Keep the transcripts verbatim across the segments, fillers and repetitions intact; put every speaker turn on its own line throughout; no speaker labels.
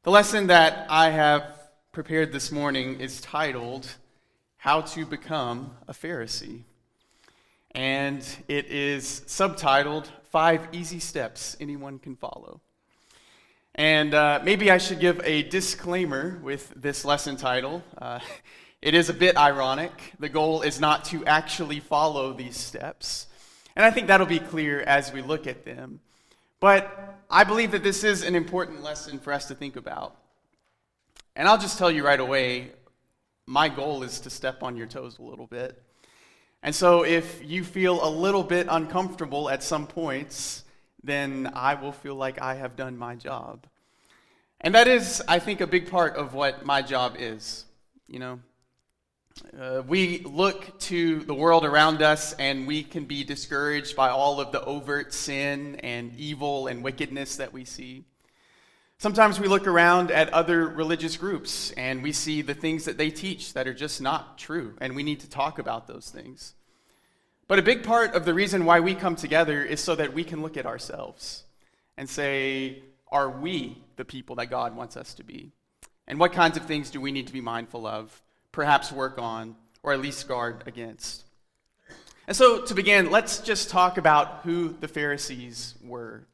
The lesson that I have prepared this morning is titled, How to Become a Pharisee. And it is subtitled, Five Easy Steps Anyone Can Follow. And uh, maybe I should give a disclaimer with this lesson title. Uh, it is a bit ironic. The goal is not to actually follow these steps. And I think that'll be clear as we look at them. But I believe that this is an important lesson for us to think about. And I'll just tell you right away, my goal is to step on your toes a little bit. And so if you feel a little bit uncomfortable at some points, then I will feel like I have done my job. And that is, I think, a big part of what my job is, you know. Uh, we look to the world around us and we can be discouraged by all of the overt sin and evil and wickedness that we see. Sometimes we look around at other religious groups and we see the things that they teach that are just not true, and we need to talk about those things. But a big part of the reason why we come together is so that we can look at ourselves and say, are we the people that God wants us to be? And what kinds of things do we need to be mindful of? Perhaps work on, or at least guard against. And so to begin, let's just talk about who the Pharisees were.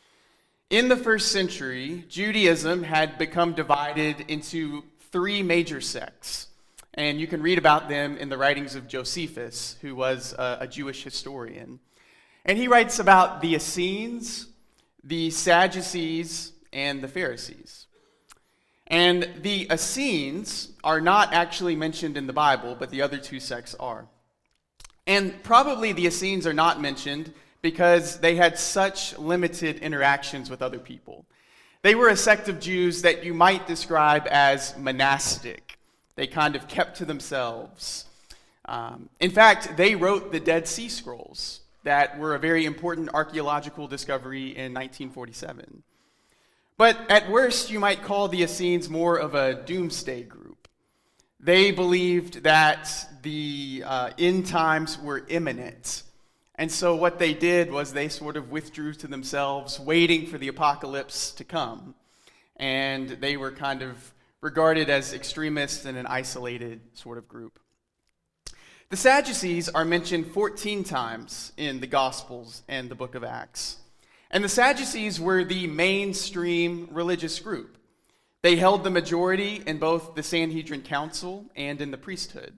In the first century, Judaism had become divided into three major sects. And you can read about them in the writings of Josephus, who was a, a Jewish historian. And he writes about the Essenes, the Sadducees, and the Pharisees. And the Essenes are not actually mentioned in the Bible, but the other two sects are. And probably the Essenes are not mentioned because they had such limited interactions with other people. They were a sect of Jews that you might describe as monastic. They kind of kept to themselves. Um, in fact, they wrote the Dead Sea Scrolls that were a very important archaeological discovery in nineteen forty-seven. But at worst, you might call the Essenes more of a doomsday group. They believed that the uh, end times were imminent. And so what they did was they sort of withdrew to themselves, waiting for the apocalypse to come. And they were kind of regarded as extremists and an isolated sort of group. The Sadducees are mentioned fourteen times in the Gospels and the book of Acts. And the Sadducees were the mainstream religious group. They held the majority in both the Sanhedrin Council and in the priesthood.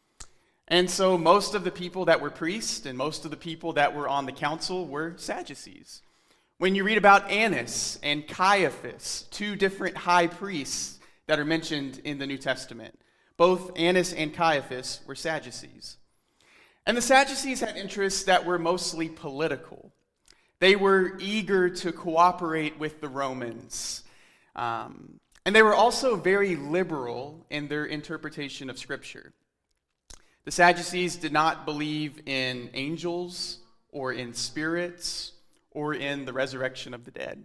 And so most of the people that were priests and most of the people that were on the council were Sadducees. When you read about Annas and Caiaphas, two different high priests that are mentioned in the New Testament, both Annas and Caiaphas were Sadducees. And the Sadducees had interests that were mostly political. They were eager to cooperate with the Romans. Um, and they were also very liberal in their interpretation of Scripture. The Sadducees did not believe in angels or in spirits or in the resurrection of the dead.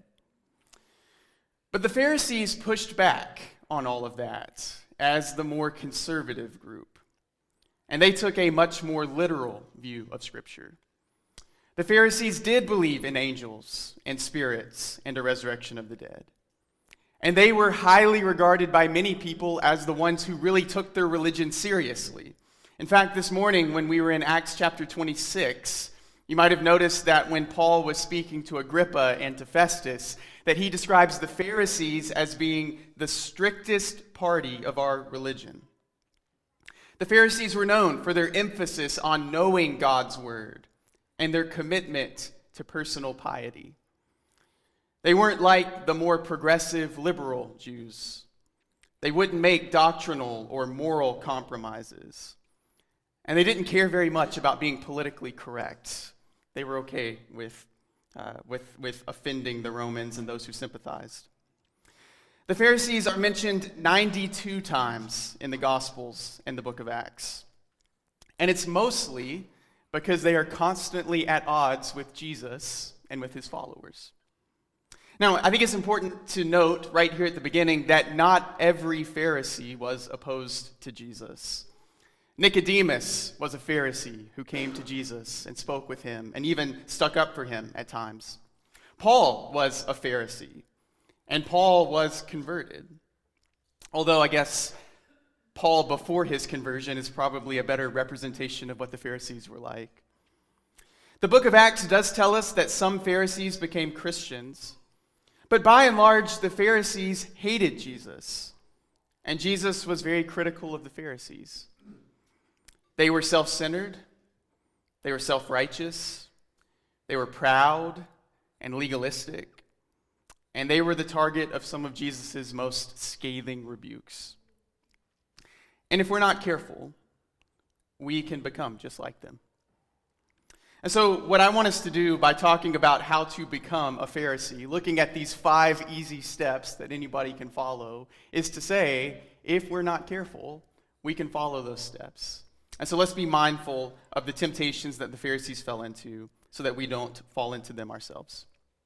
But the Pharisees pushed back on all of that as the more conservative group. And they took a much more literal view of Scripture. The Pharisees did believe in angels and spirits and a resurrection of the dead. And they were highly regarded by many people as the ones who really took their religion seriously. In fact, this morning when we were in Acts chapter twenty-six, you might have noticed that when Paul was speaking to Agrippa and to Festus, that he describes the Pharisees as being the strictest party of our religion. The Pharisees were known for their emphasis on knowing God's word and their commitment to personal piety. They weren't like the more progressive liberal Jews. They wouldn't make doctrinal or moral compromises. And they didn't care very much about being politically correct. They were okay with, uh, with, with offending the Romans and those who sympathized. The Pharisees are mentioned ninety-two times in the Gospels and the book of Acts. And it's mostly because they are constantly at odds with Jesus and with his followers. Now, I think it's important to note right here at the beginning that not every Pharisee was opposed to Jesus. Nicodemus was a Pharisee who came to Jesus and spoke with him and even stuck up for him at times. Paul was a Pharisee. And Paul was converted. Although I guess Paul before his conversion is probably a better representation of what the Pharisees were like. The book of Acts does tell us that some Pharisees became Christians, but by and large, the Pharisees hated Jesus, and Jesus was very critical of the Pharisees. They were self-centered, they were self-righteous, they were proud and legalistic, and they were the target of some of Jesus' most scathing rebukes. And if we're not careful, we can become just like them. And so what I want us to do by talking about how to become a Pharisee, looking at these five easy steps that anybody can follow, is to say, if we're not careful, we can follow those steps. And so let's be mindful of the temptations that the Pharisees fell into so that we don't fall into them ourselves.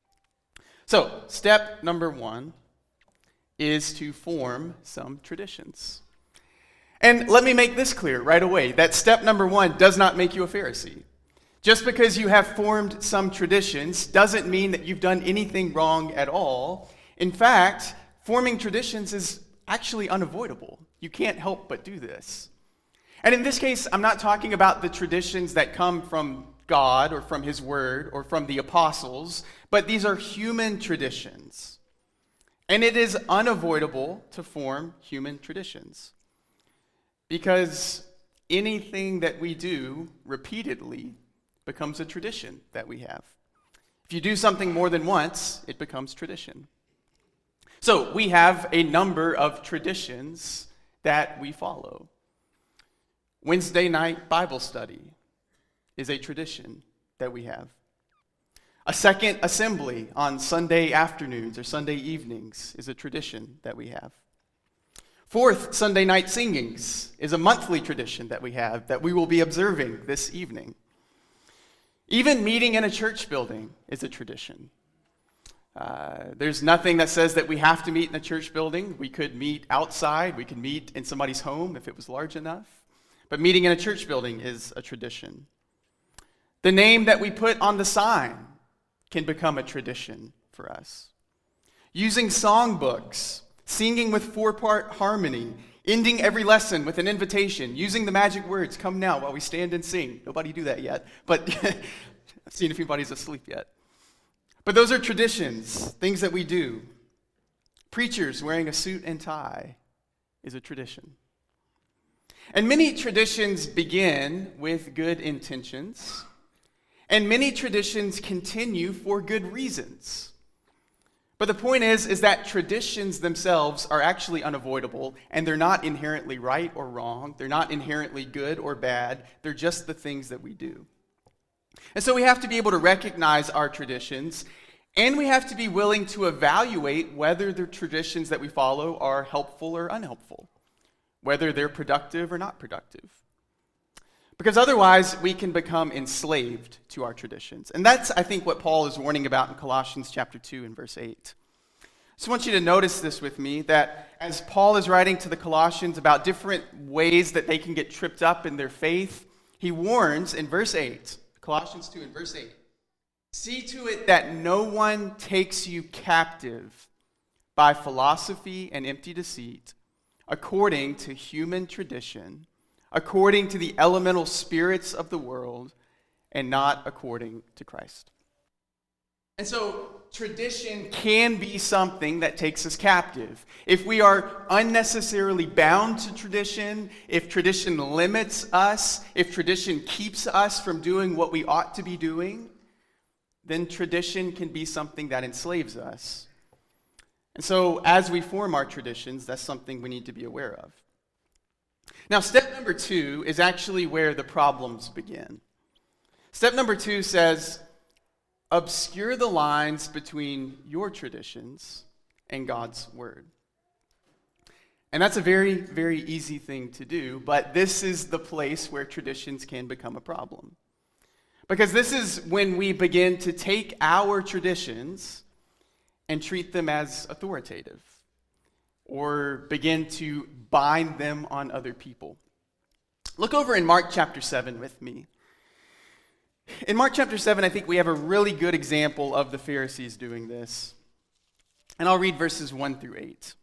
So, step number one is to form some traditions. And let me make this clear right away, that step number one does not make you a Pharisee. Just because you have formed some traditions doesn't mean that you've done anything wrong at all. In fact, forming traditions is actually unavoidable. You can't help but do this. And in this case, I'm not talking about the traditions that come from God or from His Word or from the apostles, but these are human traditions. And it is unavoidable to form human traditions because anything that we do repeatedly becomes a tradition that we have. If you do something more than once, it becomes tradition. So we have a number of traditions that we follow. Wednesday night Bible study is a tradition that we have. A second assembly on Sunday afternoons or Sunday evenings is a tradition that we have. Fourth Sunday night singings is a monthly tradition that we have that we will be observing this evening. Even meeting in a church building is a tradition. Uh, there's nothing that says that we have to meet in a church building. We could meet outside. We could meet in somebody's home if it was large enough. But meeting in a church building is a tradition. The name that we put on the sign can become a tradition for us. Using songbooks, singing with four-part harmony, ending every lesson with an invitation, using the magic words, "Come now while we stand and sing." Nobody do that yet, but I've seen if anybody's asleep yet. But those are traditions, things that we do. Preachers wearing a suit and tie is a tradition. And many traditions begin with good intentions, and many traditions continue for good reasons. But the point is, is that traditions themselves are actually unavoidable, and they're not inherently right or wrong. They're not inherently good or bad. They're just the things that we do. And so we have to be able to recognize our traditions, and we have to be willing to evaluate whether the traditions that we follow are helpful or unhelpful, whether they're productive or not productive. Because otherwise, we can become enslaved to our traditions. And that's, I think, what Paul is warning about in Colossians chapter two and verse eight. I just want you to notice this with me, that as Paul is writing to the Colossians about different ways that they can get tripped up in their faith, he warns in verse eight, Colossians two and verse eight, "See to it that no one takes you captive by philosophy and empty deceit, according to human tradition, according to the elemental spirits of the world, and not according to Christ." And so tradition can be something that takes us captive. If we are unnecessarily bound to tradition, if tradition limits us, if tradition keeps us from doing what we ought to be doing, then tradition can be something that enslaves us. And so as we form our traditions, that's something we need to be aware of. Now, step number two is actually where the problems begin. Step number two says, obscure the lines between your traditions and God's word. And that's a very, very easy thing to do, but this is the place where traditions can become a problem. Because this is when we begin to take our traditions and treat them as authoritative, or begin to bind them on other people. Look over in Mark chapter seven with me. In Mark chapter seven, I think we have a really good example of the Pharisees doing this. And I'll read verses one through eight.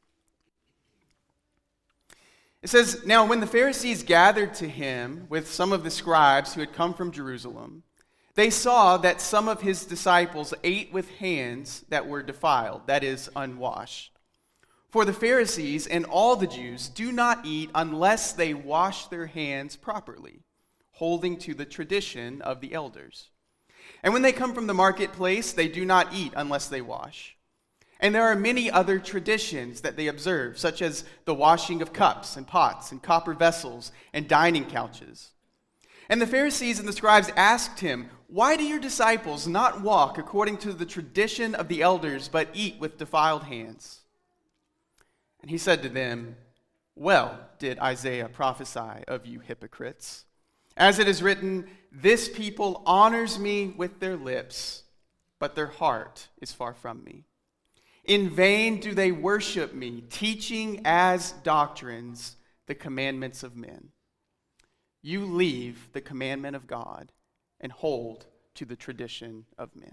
It says, "Now when the Pharisees gathered to him with some of the scribes who had come from Jerusalem, they saw that some of his disciples ate with hands that were defiled, that is, unwashed. For the Pharisees and all the Jews do not eat unless they wash their hands properly, holding to the tradition of the elders. And when they come from the marketplace, they do not eat unless they wash. And there are many other traditions that they observe, such as the washing of cups and pots and copper vessels and dining couches. And the Pharisees and the scribes asked him, 'Why do your disciples not walk according to the tradition of the elders, but eat with defiled hands?' And he said to them, 'Well did Isaiah prophesy of you hypocrites. As it is written, this people honors me with their lips, but their heart is far from me. In vain do they worship me, teaching as doctrines the commandments of men. You leave the commandment of God and hold to the tradition of men.'"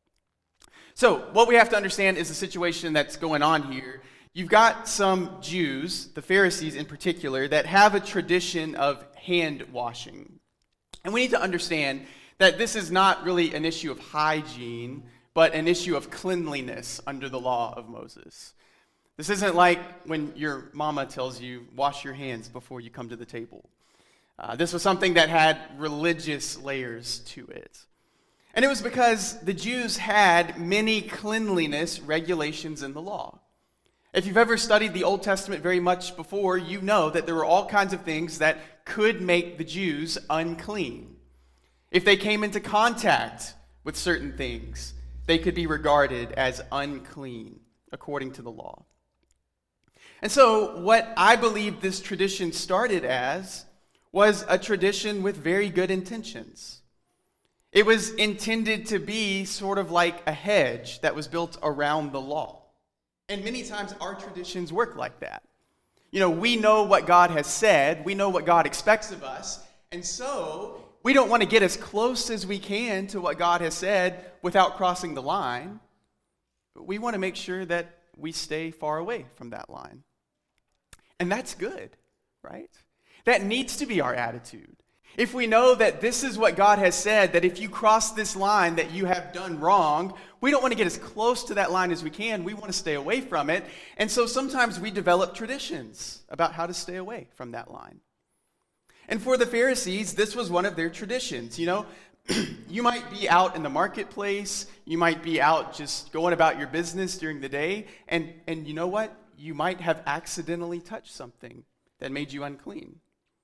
So, what we have to understand is the situation that's going on here. You've got some Jews, the Pharisees in particular, that have a tradition of hand washing. And we need to understand that this is not really an issue of hygiene, but an issue of cleanliness under the law of Moses. This isn't like when your mama tells you, wash your hands before you come to the table. Uh, this was something that had religious layers to it. And it was because the Jews had many cleanliness regulations in the law. If you've ever studied the Old Testament very much before, you know that there were all kinds of things that could make the Jews unclean. If they came into contact with certain things, they could be regarded as unclean according to the law. And so what I believe this tradition started as was a tradition with very good intentions. It was intended to be sort of like a hedge that was built around the law. And many times our traditions work like that. You know, we know what God has said, we know what God expects of us, and so we don't want to get as close as we can to what God has said without crossing the line. We want to make sure that we stay far away from that line. And that's good, right? That needs to be our attitude. If we know that this is what God has said, that if you cross this line that you have done wrong, we don't want to get as close to that line as we can. We want to stay away from it. And so sometimes we develop traditions about how to stay away from that line. And for the Pharisees, this was one of their traditions. You know, you might be out in the marketplace, you might be out just going about your business during the day, and, and you know what? You might have accidentally touched something that made you unclean.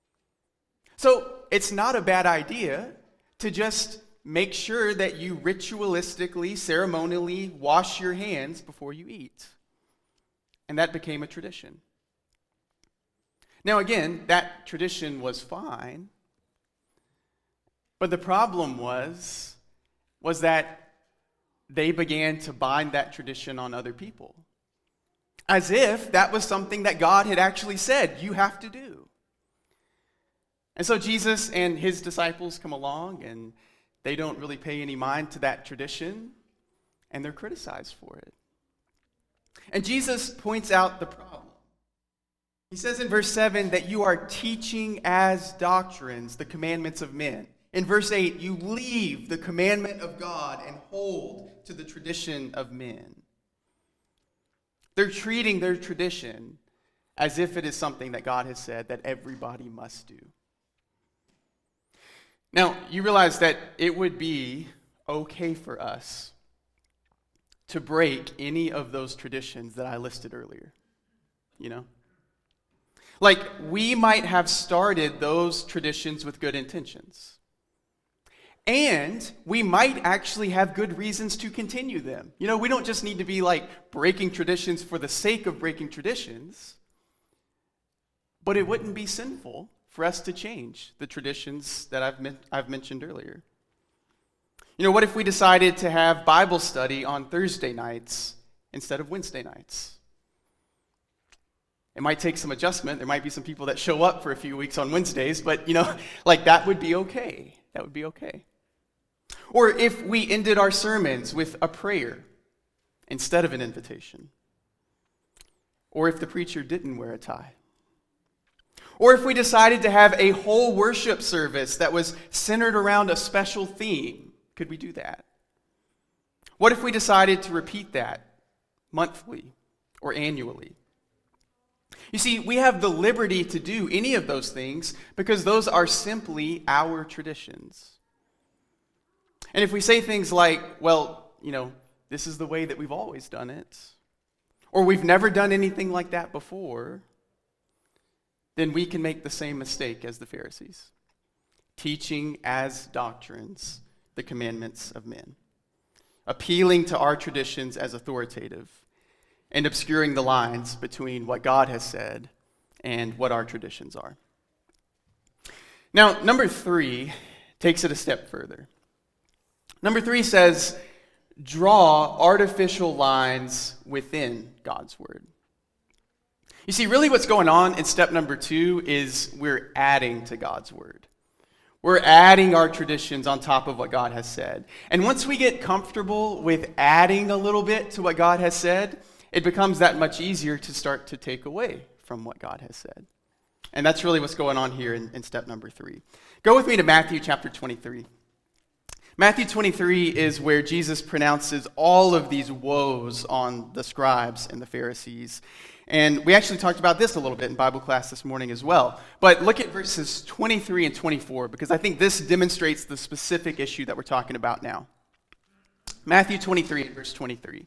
So it's not a bad idea to just make sure that you ritualistically, ceremonially wash your hands before you eat. And that became a tradition. Now again, that tradition was fine, but the problem was, was that they began to bind that tradition on other people, as if that was something that God had actually said, you have to do. And so Jesus and his disciples come along, and they don't really pay any mind to that tradition, and they're criticized for it. And Jesus points out the problem. He says in verse seven that you are teaching as doctrines the commandments of men. In verse eight, you leave the commandment of God and hold to the tradition of men. They're treating their tradition as if it is something that God has said that everybody must do. Now, you realize that it would be okay for us to break any of those traditions that I listed earlier, you know? Like, we might have started those traditions with good intentions. And we might actually have good reasons to continue them. You know, we don't just need to be like breaking traditions for the sake of breaking traditions. But it wouldn't be sinful for us to change the traditions that I've men- I've mentioned earlier. You know, what if we decided to have Bible study on Thursday nights instead of Wednesday nights? It might take some adjustment. There might be some people that show up for a few weeks on Wednesdays, but, you know, like that would be okay. That would be okay. Or if we ended our sermons with a prayer instead of an invitation? Or if the preacher didn't wear a tie? Or if we decided to have a whole worship service that was centered around a special theme, could we do that? What if we decided to repeat that monthly or annually? You see, we have the liberty to do any of those things because those are simply our traditions. And if we say things like, well, you know, this is the way that we've always done it, or we've never done anything like that before, then we can make the same mistake as the Pharisees, teaching as doctrines the commandments of men, appealing to our traditions as authoritative, and obscuring the lines between what God has said and what our traditions are. Now, number three takes it a step further. Number three says, draw artificial lines within God's word. You see, really what's going on in step number two is we're adding to God's word. We're adding our traditions on top of what God has said. And once we get comfortable with adding a little bit to what God has said, it becomes that much easier to start to take away from what God has said. And that's really what's going on here in, in step number three. Go with me to Matthew chapter twenty-three. Matthew twenty-three is where Jesus pronounces all of these woes on the scribes and the Pharisees. And we actually talked about this a little bit in Bible class this morning as well. But look at verses twenty-three and twenty-four, because I think this demonstrates the specific issue that we're talking about now. Matthew twenty-three, verse twenty-three.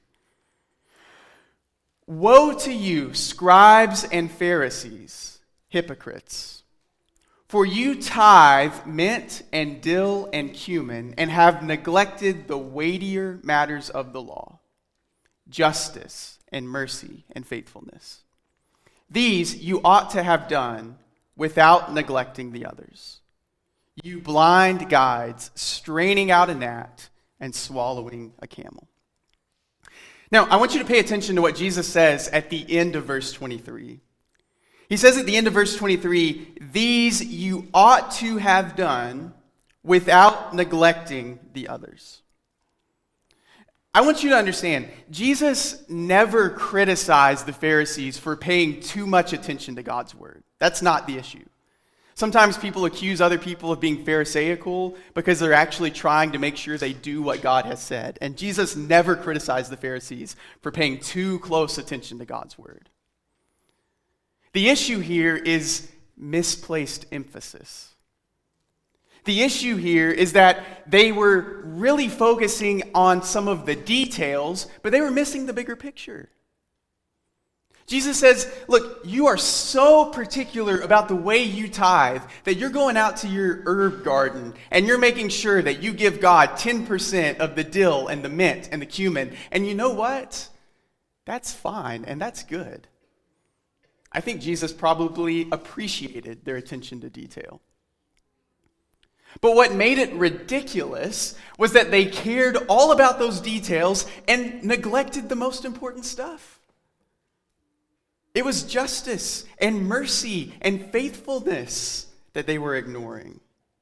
Woe to you, scribes and Pharisees, hypocrites! For you tithe mint and dill and cumin, and have neglected the weightier matters of the law, justice and mercy and faithfulness. These you ought to have done without neglecting the others. You blind guides, straining out a gnat and swallowing a camel. Now, I want you to pay attention to what Jesus says at the end of verse twenty-three. He says at the end of verse twenty-three, these you ought to have done without neglecting the others. I want you to understand, Jesus never criticized the Pharisees for paying too much attention to God's word. That's not the issue. Sometimes people accuse other people of being pharisaical because they're actually trying to make sure they do what God has said. And Jesus never criticized the Pharisees for paying too close attention to God's word. The issue here is misplaced emphasis. The issue here is that they were really focusing on some of the details, but they were missing the bigger picture. Jesus says, look, you are so particular about the way you tithe that you're going out to your herb garden and you're making sure that you give God ten percent of the dill and the mint and the cumin. And you know what? That's fine and that's good. I think Jesus probably appreciated their attention to detail. But what made it ridiculous was that they cared all about those details and neglected the most important stuff. It was justice and mercy and faithfulness that they were ignoring.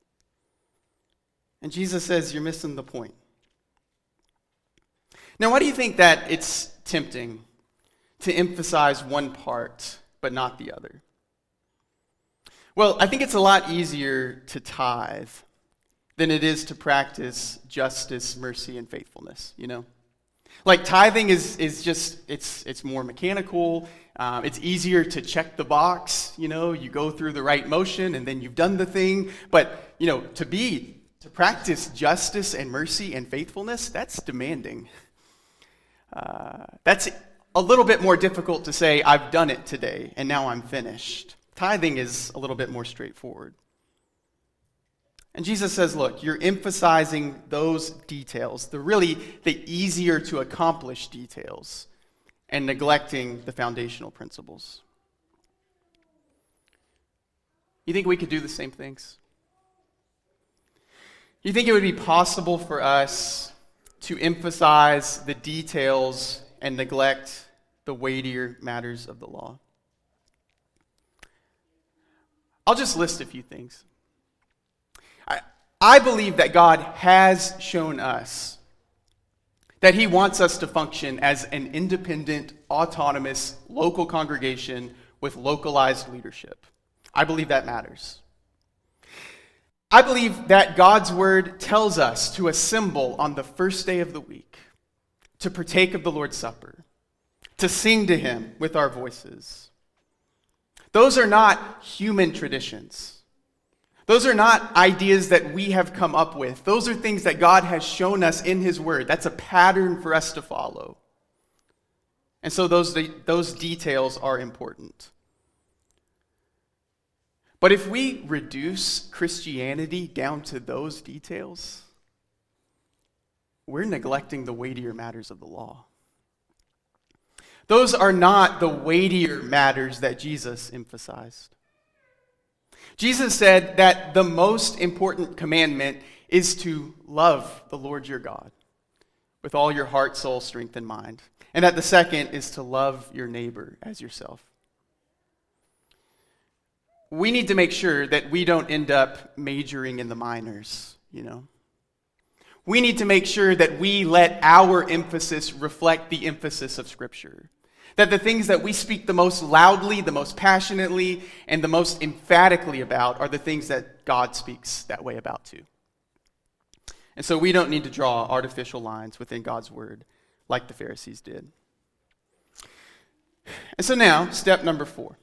And Jesus says, you're missing the point. Now, why do you think that it's tempting to emphasize one part but not the other? Well, I think it's a lot easier to tithe than it is to practice justice, mercy, and faithfulness, you know? Like tithing is is just, it's it's more mechanical. Um, it's easier to check the box, you know, you go through the right motion and then you've done the thing. But, you know, to be, to practice justice and mercy and faithfulness, that's demanding. Uh, that's a little bit more difficult to say, I've done it today and now I'm finished. Tithing is a little bit more straightforward. And Jesus says, look, you're emphasizing those details, the really the easier to accomplish details, and neglecting the foundational principles. You think we could do the same things? You think it would be possible for us to emphasize the details and neglect the weightier matters of the law? I'll just list a few things. I, I believe that God has shown us that he wants us to function as an independent, autonomous, local congregation with localized leadership. I believe that matters. I believe that God's word tells us to assemble on the first day of the week, to partake of the Lord's Supper, to sing to him with our voices. Those are not human traditions. Those are not ideas that we have come up with. Those are things that God has shown us in his word. That's a pattern for us to follow. And so those, those details are important. But if we reduce Christianity down to those details, we're neglecting the weightier matters of the law. Those are not the weightier matters that Jesus emphasized. Jesus said that the most important commandment is to love the Lord your God with all your heart, soul, strength, and mind. And that the second is to love your neighbor as yourself. We need to make sure that we don't end up majoring in the minors, you know. We need to make sure that we let our emphasis reflect the emphasis of Scripture. That the things that we speak the most loudly, the most passionately, and the most emphatically about are the things that God speaks that way about too. And so we don't need to draw artificial lines within God's word like the Pharisees did. And so now, step number four.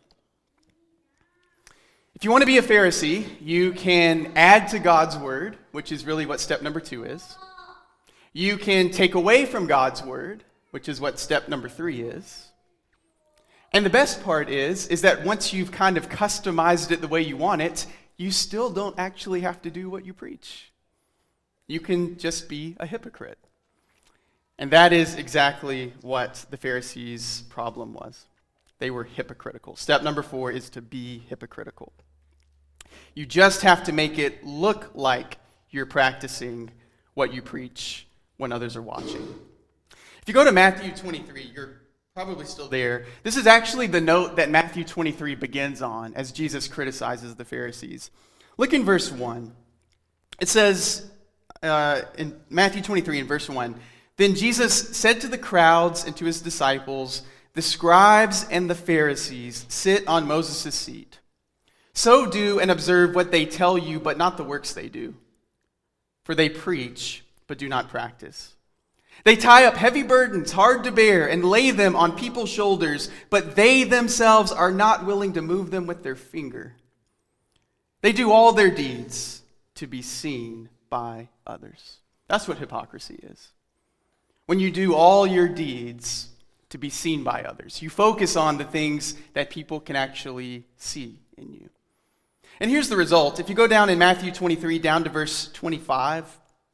If you want to be a Pharisee, you can add to God's word, which is really what step number two is. You can take away from God's word, which is what step number three is. And the best part is, is that once you've kind of customized it the way you want it, you still don't actually have to do what you preach. You can just be a hypocrite. And that is exactly what the Pharisees' problem was. They were hypocritical. Step number four is to be hypocritical. You just have to make it look like you're practicing what you preach when others are watching. If you go to Matthew twenty-three, you're probably still there. This is actually the note that Matthew twenty-three begins on as Jesus criticizes the Pharisees. Look in verse one. It says uh, in Matthew twenty-three in verse one, "Then Jesus said to the crowds and to his disciples, 'The scribes and the Pharisees sit on Moses' seat. So do and observe what they tell you, but not the works they do. For they preach, but do not practice. They tie up heavy burdens, hard to bear, and lay them on people's shoulders, but they themselves are not willing to move them with their finger. They do all their deeds to be seen by others.'" That's what hypocrisy is. When you do all your deeds to be seen by others. You focus on the things that people can actually see in you. And here's the result. If you go down in Matthew twenty-three, down to verse twenty-five,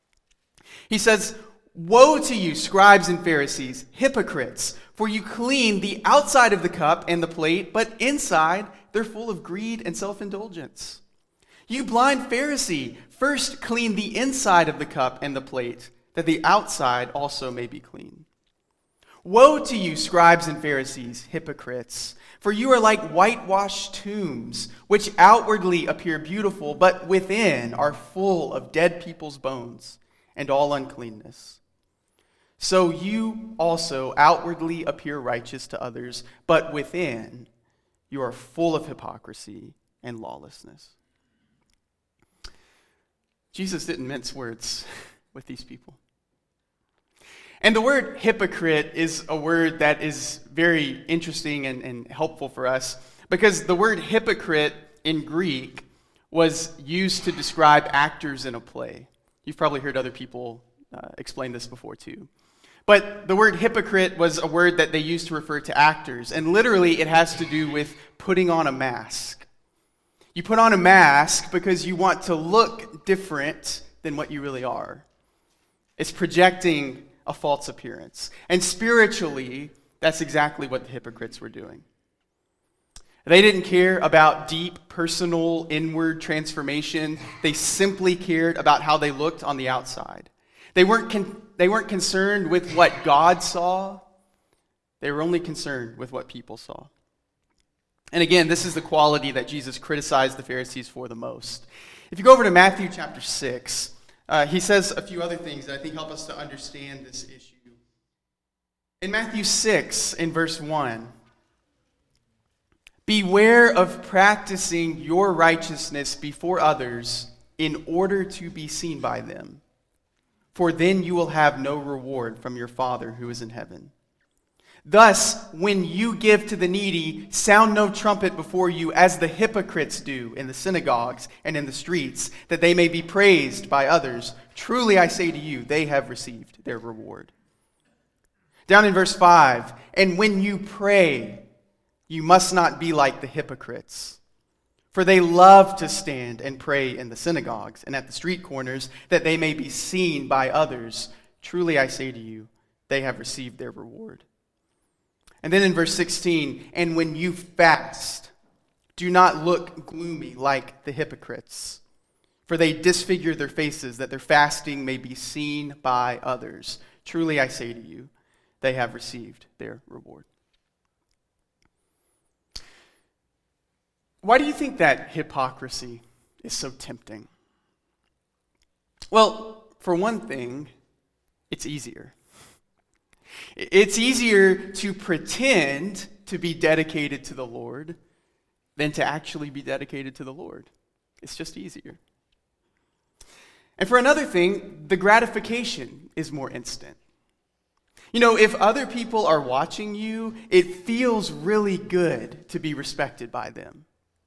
he says, "Woe to you, scribes and Pharisees, hypocrites, for you clean the outside of the cup and the plate, but inside they're full of greed and self-indulgence. You blind Pharisee, first clean the inside of the cup and the plate, that the outside also may be clean. Woe to you, scribes and Pharisees, hypocrites, for you are like whitewashed tombs, which outwardly appear beautiful, but within are full of dead people's bones and all uncleanness. So you also outwardly appear righteous to others, but within you are full of hypocrisy and lawlessness." Jesus didn't mince words with these people. And the word hypocrite is a word that is very interesting and, and helpful for us, because the word hypocrite in Greek was used to describe actors in a play. You've probably heard other people uh, explain this before too. But the word hypocrite was a word that they used to refer to actors, and literally it has to do with putting on a mask. You put on a mask because you want to look different than what you really are. It's projecting a false appearance. And spiritually, that's exactly what the hypocrites were doing. They didn't care about deep, personal, inward transformation. They simply cared about how they looked on the outside. They weren't con- they weren't concerned with what God saw. They were only concerned with what people saw. And again, this is the quality that Jesus criticized the Pharisees for the most. If you go over to Matthew chapter six, Uh, he says a few other things that I think help us to understand this issue In Matthew six, in verse one, beware of practicing your righteousness before others in order to be seen by them, for then you will have no reward from your Father who is in heaven. Thus, when you give to the needy, sound no trumpet before you, as the hypocrites do in the synagogues and in the streets, that they may be praised by others. Truly I say to you, they have received their reward. Down in verse five, and when you pray, you must not be like the hypocrites, for they love to stand and pray in the synagogues and at the street corners, that they may be seen by others. Truly I say to you, they have received their reward. And then in verse sixteen, and when you fast, do not look gloomy like the hypocrites, for they disfigure their faces, that their fasting may be seen by others. Truly I say to you, they have received their reward. Why do you think that hypocrisy is so tempting? Well, for one thing, it's easier. It's easier to pretend to be dedicated to the Lord than to actually be dedicated to the Lord. It's just easier. And for another thing, the gratification is more instant. You know, if other people are watching you, it feels really good to be respected by them.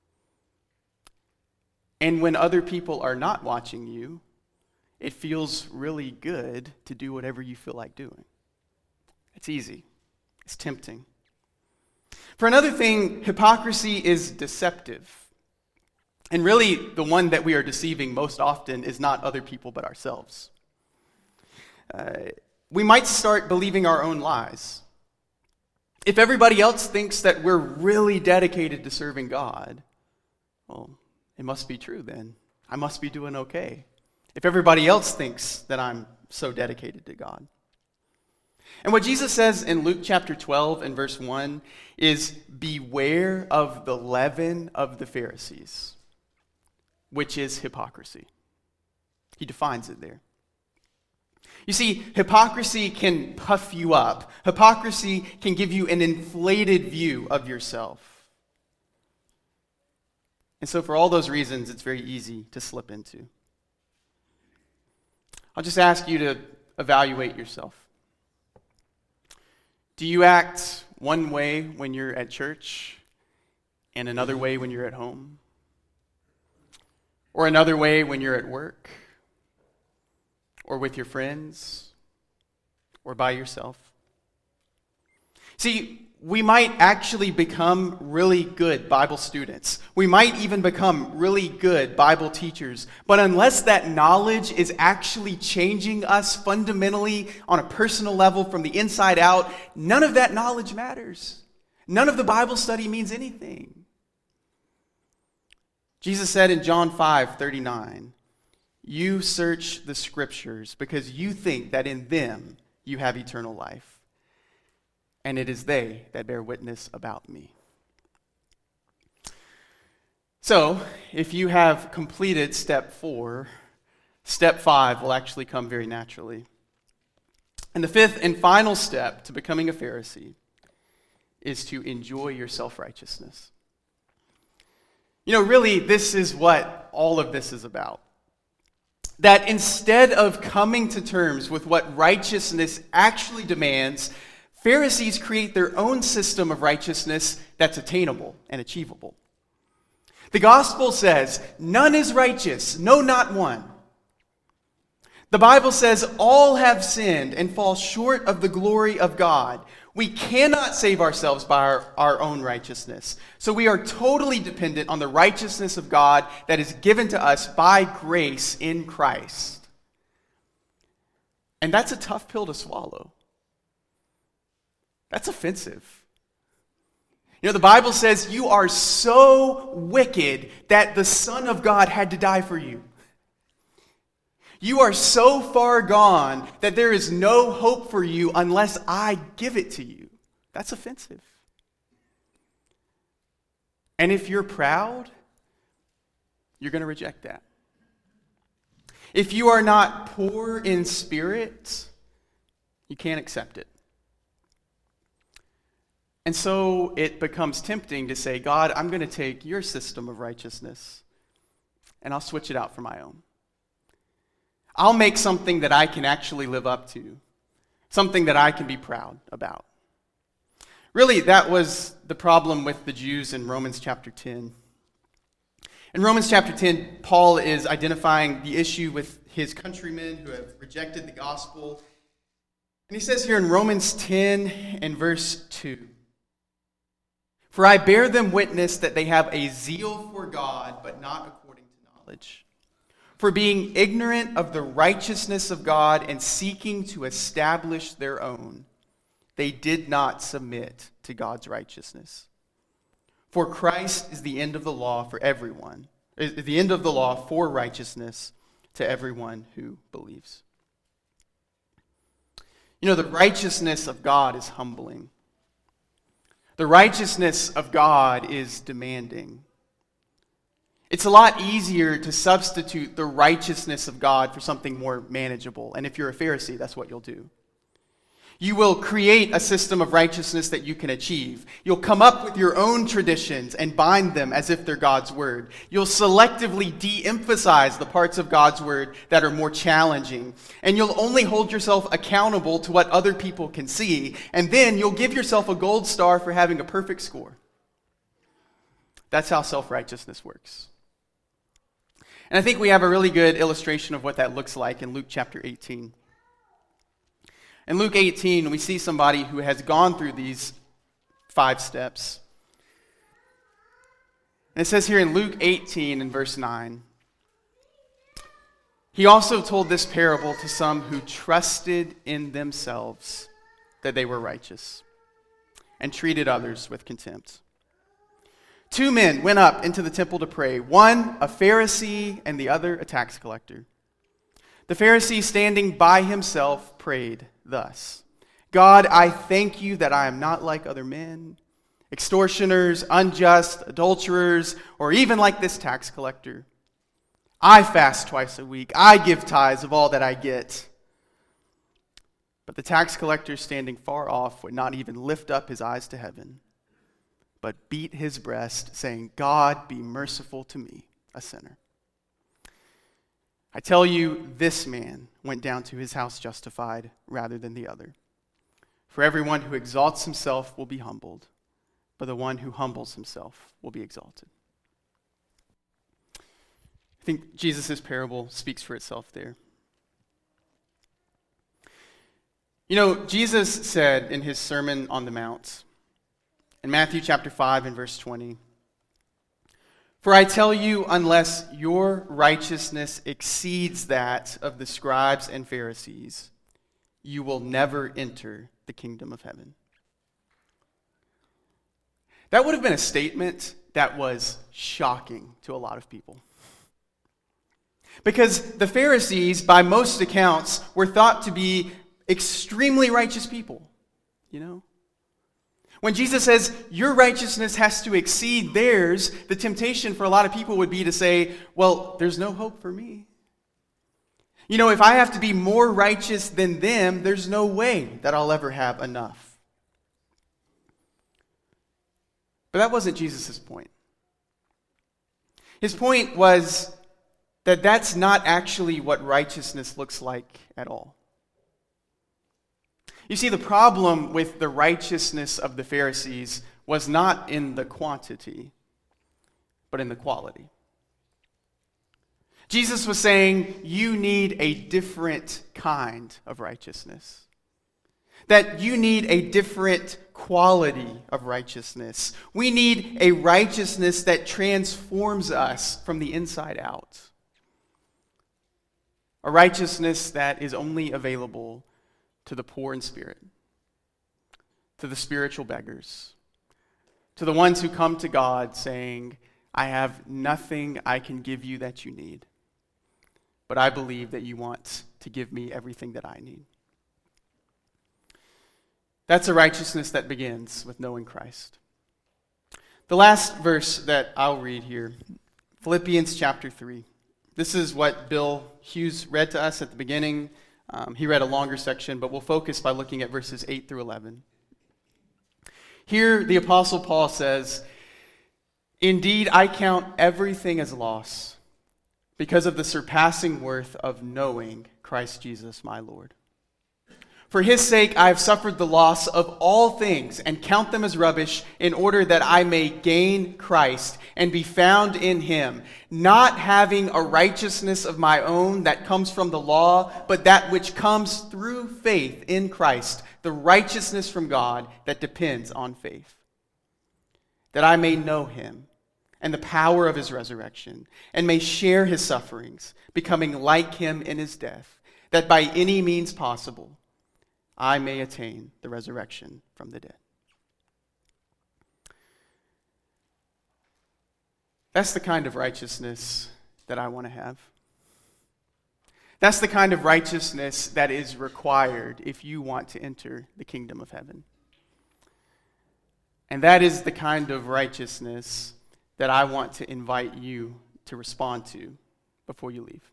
And when other people are not watching you, it feels really good to do whatever you feel like doing. It's easy. It's tempting. For another thing, hypocrisy is deceptive. And really, the one that we are deceiving most often is not other people but ourselves. Uh, we might start believing our own lies. If everybody else thinks that we're really dedicated to serving God, well, it must be true then. I must be doing okay. If everybody else thinks that I'm so dedicated to God. And what Jesus says in Luke chapter twelve and verse one is, beware of the leaven of the Pharisees, which is hypocrisy. He defines it there. You see, hypocrisy can puff you up. Hypocrisy can give you an inflated view of yourself. And so for all those reasons, it's very easy to slip into. I'll just ask you to evaluate yourself. Do you act one way when you're at church and another way when you're at home? Or another way when you're at work? Or with your friends? Or by yourself? See, we might actually become really good Bible students. We might even become really good Bible teachers. But unless that knowledge is actually changing us fundamentally on a personal level from the inside out, none of that knowledge matters. None of the Bible study means anything. Jesus said in John five thirty-nine, "You search the scriptures because you think that in them you have eternal life. And it is they that bear witness about me." So, if you have completed step four, step five will actually come very naturally. And the fifth and final step to becoming a Pharisee is to enjoy your self-righteousness. You know, really, this is what all of this is about. That instead of coming to terms with what righteousness actually demands, Pharisees create their own system of righteousness that's attainable and achievable. The gospel says, none is righteous, no, not one. The Bible says all have sinned and fall short of the glory of God. We cannot save ourselves by our, our own righteousness. So we are totally dependent on the righteousness of God that is given to us by grace in Christ. And that's a tough pill to swallow. That's offensive. You know, the Bible says you are so wicked that the Son of God had to die for you. You are so far gone that there is no hope for you unless I give it to you. That's offensive. And if you're proud, you're going to reject that. If you are not poor in spirit, you can't accept it. And so it becomes tempting to say, God, I'm going to take your system of righteousness and I'll switch it out for my own. I'll make something that I can actually live up to, something that I can be proud about. Really, that was the problem with the Jews in Romans chapter ten. In Romans chapter ten, Paul is identifying the issue with his countrymen who have rejected the gospel. And he says here in Romans ten and verse two, "For I bear them witness that they have a zeal for God, but not according to knowledge. For being ignorant of the righteousness of God and seeking to establish their own, they did not submit to God's righteousness. For Christ is the end of the law for everyone, is the end of the law for righteousness to everyone who believes." You know, the righteousness of God is humbling. The righteousness of God is demanding. It's a lot easier to substitute the righteousness of God for something more manageable. And if you're a Pharisee, that's what you'll do. You will create a system of righteousness that you can achieve. You'll come up with your own traditions and bind them as if they're God's word. You'll selectively de-emphasize the parts of God's word that are more challenging. And you'll only hold yourself accountable to what other people can see. And then you'll give yourself a gold star for having a perfect score. That's how self-righteousness works. And I think we have a really good illustration of what that looks like in Luke chapter eighteen. In Luke eighteen, we see somebody who has gone through these five steps. And it says here in Luke eighteen and verse nine, "He also told this parable to some who trusted in themselves that they were righteous and treated others with contempt. Two men went up into the temple to pray, one a Pharisee and the other a tax collector. The Pharisee, standing by himself, prayed thus, 'God, I thank you that I am not like other men, extortioners, unjust, adulterers, or even like this tax collector. I fast twice a week. I give tithes of all that I get.' But the tax collector, standing far off, would not even lift up his eyes to heaven, but beat his breast, saying, 'God, be merciful to me, a sinner.' I tell you, this man went down to his house justified rather than the other. For everyone who exalts himself will be humbled, but the one who humbles himself will be exalted." I think Jesus' parable speaks for itself there. You know, Jesus said in his Sermon on the Mount, in Matthew chapter five and verse twenty, "For I tell you, unless your righteousness exceeds that of the scribes and Pharisees, you will never enter the kingdom of heaven." That would have been a statement that was shocking to a lot of people. Because the Pharisees, by most accounts, were thought to be extremely righteous people, you know? When Jesus says, your righteousness has to exceed theirs, the temptation for a lot of people would be to say, well, there's no hope for me. You know, if I have to be more righteous than them, there's no way that I'll ever have enough. But that wasn't Jesus' point. His point was that that's not actually what righteousness looks like at all. You see, the problem with the righteousness of the Pharisees was not in the quantity, but in the quality. Jesus was saying, you need a different kind of righteousness. That you need a different quality of righteousness. We need a righteousness that transforms us from the inside out. A righteousness that is only available to the poor in spirit, to the spiritual beggars, to the ones who come to God saying, I have nothing I can give you that you need, but I believe that you want to give me everything that I need. That's a righteousness that begins with knowing Christ. The last verse that I'll read here, Philippians chapter three. This is what Bill Hughes read to us at the beginning. Um, he read a longer section, but we'll focus by looking at verses eight through eleven. Here, the Apostle Paul says, "Indeed, I count everything as loss because of the surpassing worth of knowing Christ Jesus my Lord. For his sake, I have suffered the loss of all things and count them as rubbish in order that I may gain Christ and be found in him, not having a righteousness of my own that comes from the law, but that which comes through faith in Christ, the righteousness from God that depends on faith, that I may know him and the power of his resurrection, and may share his sufferings, becoming like him in his death, that by any means possible I may attain the resurrection from the dead." That's the kind of righteousness that I want to have. That's the kind of righteousness that is required if you want to enter the kingdom of heaven. And that is the kind of righteousness that I want to invite you to respond to before you leave.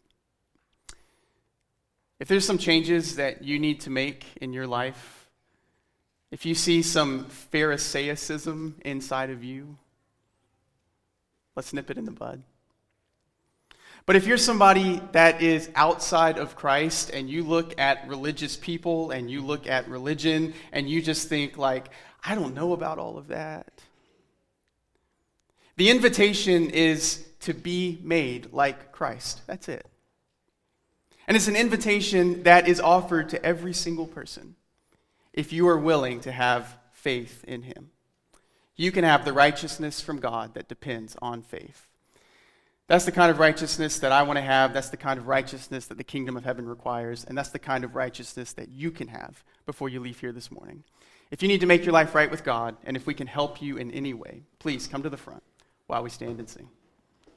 If there's some changes that you need to make in your life, if you see some Pharisaicism inside of you, let's nip it in the bud. But if you're somebody that is outside of Christ and you look at religious people and you look at religion and you just think like, I don't know about all of that. The invitation is to be made like Christ. That's it. And it's an invitation that is offered to every single person if you are willing to have faith in him. You can have the righteousness from God that depends on faith. That's the kind of righteousness that I want to have. That's the kind of righteousness that the kingdom of heaven requires. And that's the kind of righteousness that you can have before you leave here this morning. If you need to make your life right with God, and if we can help you in any way, please come to the front while we stand and sing.